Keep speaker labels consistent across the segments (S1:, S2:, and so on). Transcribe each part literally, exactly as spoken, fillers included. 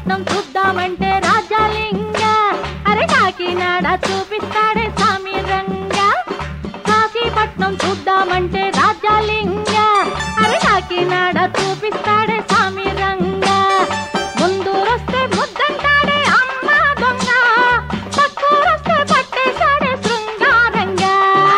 S1: కాశీపట్నం చూద్దామంటే రాజాలింగ అరే కాకినాడ చూపిస్తాడే స్వామి రంగ కాశీపట్నం చూద్దామంటే రాజాలింగ అరే కాకినాడ చూపిస్తాడే స్వామి రంగ ముందూరొస్తే ముద్దంటాడే అమ్మ దొంగ పక్కూరొస్తే పట్టేశాడే శృంగారంగా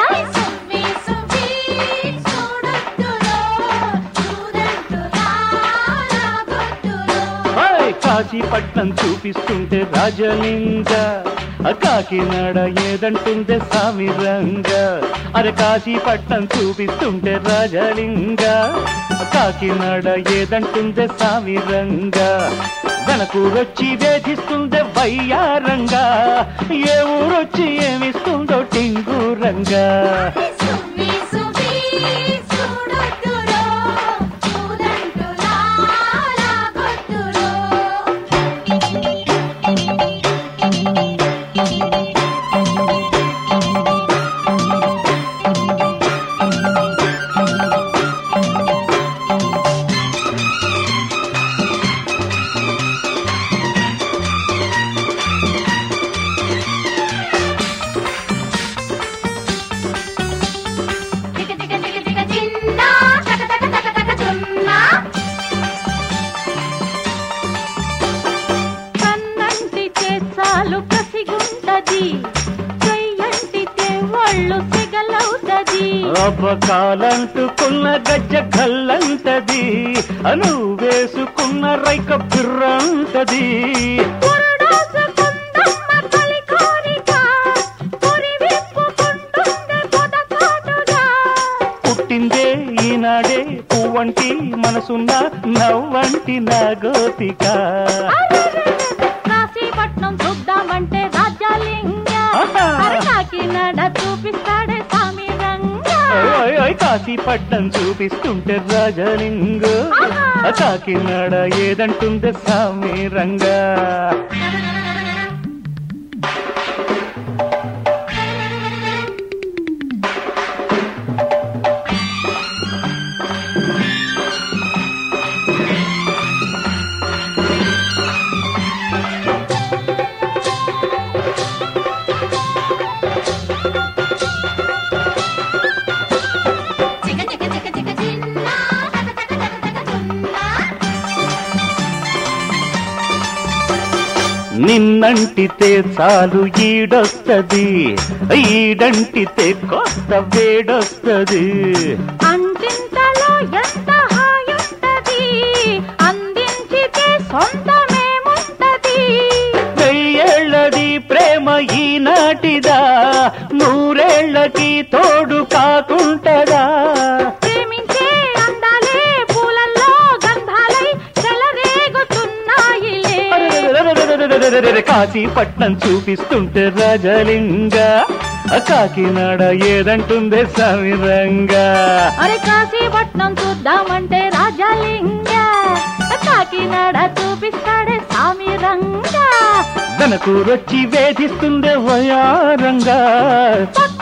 S2: కాశీపట్నం చూపిస్తుంటే రాజలింగ కాకినాడ ఏదంటుందే స్వామి రంగ అరే కాశీపట్నం చూపిస్తుంటే రాజలింగ కాకినాడ ఏదంటుందే స్వామి రంగ వెనకూరొచ్చి వేధిస్తుందే వయ్యారంగా ఏ ఊరొచ్చి ఏమిస్తుందో టింగురంగా అబ్బకాలంటుకున్న గజ్జ కల్లంటది అను వేసుకున్న రైక బిర్రంటది పుట్టిందే ఈనాడే పువ్వంటి మనసున్న నవ్వంటి నా గోపిక
S1: కాశీపట్నం చూద్దామంటే రాజాలింగ కాకినాడ చూపిస్తాడే స్వామి రంగ
S2: కాశీపట్నం చూపిస్తుంటే రాజలింగ కాకినాడ ఏదంటుందే స్వామి రంగా నిన్నంటితే చాలు ఈడొస్తది ఈడంటితే కొత్త వేడొస్తది
S1: అంటింతలో ఎంత హాయుంటది అందించితే సొంతమేముంటది
S2: వెయ్యేళ్ళది ప్రేమ ఈనాటిదా నూరేళ్లకి తోడు కాకుంటదా
S1: ప్రేమించే అందాలే పూలల్లో గంధాలై చెలరేగుతున్నాయిలే
S2: కాశీపట్నం చూపిస్తుంటే రాజలింగ కాకినాడ ఏదంటుందే స్వామి రంగ
S1: అరే కాశీపట్నం చూద్దామంటే రాజాలింగ కాకినాడ చూపిస్తాడే స్వామి రంగ
S2: వెనకూరొచ్చి వేధిస్తుందే వయారంగా